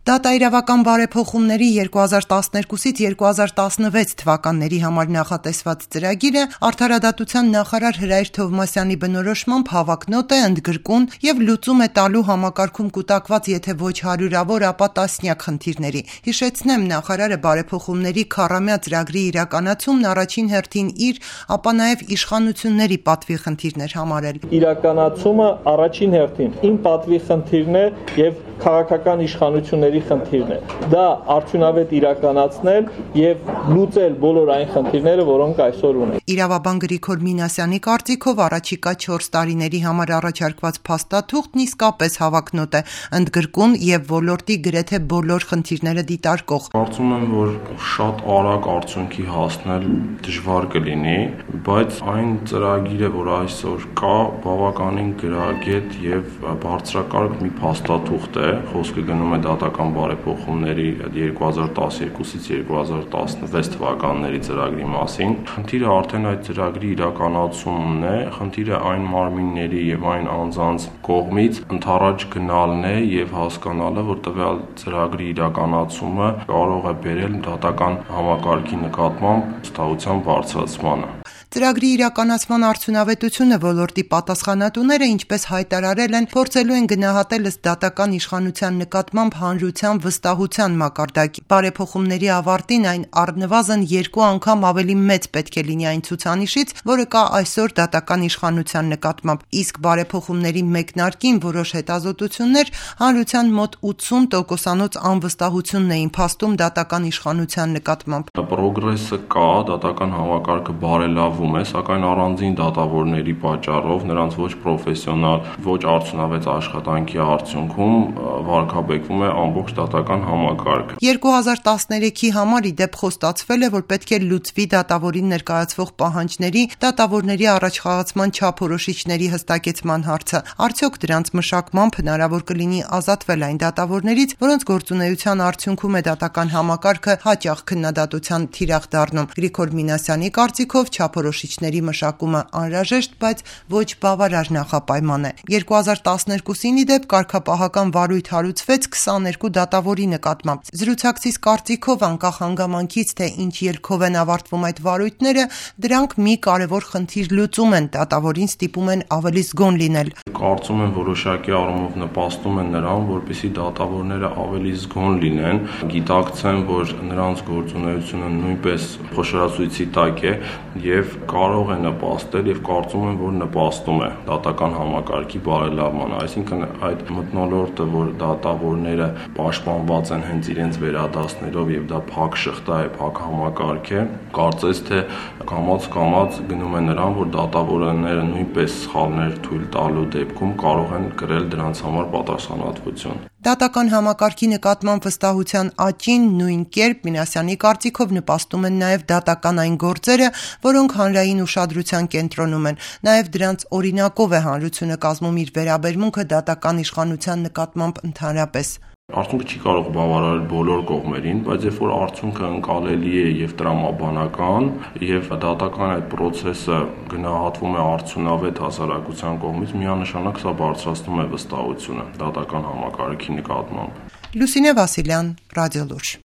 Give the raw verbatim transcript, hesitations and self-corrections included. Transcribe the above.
Դատաիրավական բարեփոխումների երկու հազար տասներկուսից երկու հազար տասնվեց թվականների համար նախատեսված ծրագիրը Արդարադատության նախարար Հրայր Թովմասյանի բնորոշմամբ հավակնոտ է, ընդգրկուն և լուծում է տալու համակարգում կուտակված եթե ոչ հարյուրավոր, ապա տասնյակ խնդիրների։ Հիշեցնեմ, նախարարը բարեփոխումների քառամյա ծրագրի իրականացումն առաջին հերթին իր, ապա նաև իշխանությունների պատվի խնդիրն էր համարել։ Իրականացումը առաջին հերթին իմ պատվի խնդիրն է և քաղաքական իշխանությունների խնդիրն է։ Դա արդյունավետ իրականացնել եւ լուծել բոլոր այն խնդիրները, որոնք այսօր ունենք։ Իրավաբան Գրիգոր Մինասյանի կարծիքով առաջիկա չորս տարիների համար առաջարկված փաստաթուղթն իսկապես հավակնոտ է, ընդգրկուն եւ ոլորտի գրեթե բոլոր խնդիրները դիտարկող։ Կարծում եմ, որ շատ արագ արդյունքի հասնել դժվար կլինի, բայց այն ծրագիրը, որ այսօր կա, բավականին գրագետ եւ բարձրակարգ մի փաստաթուղթ է, խոսքը գնում է դատական բարեփոխումների երկու հազար տասներկուսից երկու հազար տասնվեց թվականների ծրագրի մասին։ Խնդիրը արդեն այդ ծրագրի իրականացումն է, խնդիրը այն մարմինների եւ այն անձանց կողմից ընդառաջ գնալն է եւ հասկանալը, որ տվյալ ծրագրի իրականացումը կարող է բերել դատական համակարգի նկատմամբ վստահության բարձրացմանը։ Ծրագրի իրականացման արդյունավետությունը ոլորտի պատասխանատուները, ինչպես հայտարարել են, փորձելու են գնահատել ըստ դատական իշխանության նկատմամբ հանրության վստահության մակարդակի։ Բարեփոխումների ավարտին այն առնվազն երկու անգամ ավելի մեծ պետք է լինի այն ցուցանիշից, որը կա այսօր դատական իշխանության նկատմամբ, իսկ բարեփոխումների մեկնարկին որոշ հետազոտություններ հանրության մոտ ութսուն տոկոսանոց անվստահությունն էին փաստում դատական իշխանության նկատմամբ։ Պրոգրեսը կա, դատական համակարգը բարելավում է, սակայն առանձին դատավորների պատճառով նրանց ոչ պրոֆեսիոնալ, ոչ արդյունավետ աշխատանքի արդյունքում վարկաբեկվում է ամբողջ դատական համակարգը։ երկու հազար տասներեքի համար ի դեպ խոստացվել է, որ պետք է լուծվի դատավորին ներկայացվող պահանջների, դատավորների առաջխաղացման չափորոշիչների հստակեցման հարցը։ Արդյոք դրանց մշակմամբ հնարավոր կլինի ազատվել այն դատավորներից, որոնց գործունեության արդյունքում է դատական համակարգը հաճախ քննադատության թիրախ դառնում։ Գրիգոր Մինասյանի կարծիքով չափորոշիչների մշակումը անհրաժեշտ, բայց ոչ բավարար նախապայման է։ երկու հազար տասներկուսին ի դեպ կարգապահական վարույթ հարուցվեց քսաներկու դատավորի նկատմամբ։ Զրուցակցիս կարծիքով, անկախ հանգամանքից, թե ինչ ելքով են ավարտվում այդ վարույթները, դրանք մի կարևոր խնդիր լուծում են, դատավորին ստիպում են ավելի զգոն լինել։ Կարծում եմ, որոշակի առումով նպաստում են նրան, որպեսզի դատավորները ավելի զգոն լինեն, գիտակցեն, որ նրանց գործունեությունը նույնպես խոշորացույցի տակ է եւ կարող է նպաստել եւ կարծում եմ, որ նպաստում է դատական համակարգի բարելավմանը, այսինքն այդ մթնոլորտը, որ դատավորները պաշտպանված են հենց իրենց վերադասներով եւ դա փակ շղթա է, փակ համակարգ է, կարծես թե կամաց-կամաց գնում է նրան, որ դատավորները նույնպես սխալներ թույլ տալու դեպքում կարող են կրել դրանց համար պատասխանատվություն։ Դատական համակարգի նկատմամբ վստահության աճին նույն կերպ Մինասյանի կարծիքով նպաստում են նաև դատական այն գործերը, որոնք հանրային ուշադրության կենտրոնում են։ Նաև դրանց օրինակով է հանրությունը կազմում իր վերաբերմունքը դատական իշխանության նկատմամբ ընդհանրապես։ Արդյունքը չի կարող բավարարել բոլոր կողմերին, բայց երբ որ արդյունքը ընկալելի է եւ տրամաբանական եւ դատական այդ process-ը գնահատվում է արդյունավետ հասարակության կողմից, միանշանակ սա բարձրացնում է վստահությունը դատական համակարգի նկատմամբ։ Լուսինե Վասիլյան, Ռադիոլուրջ։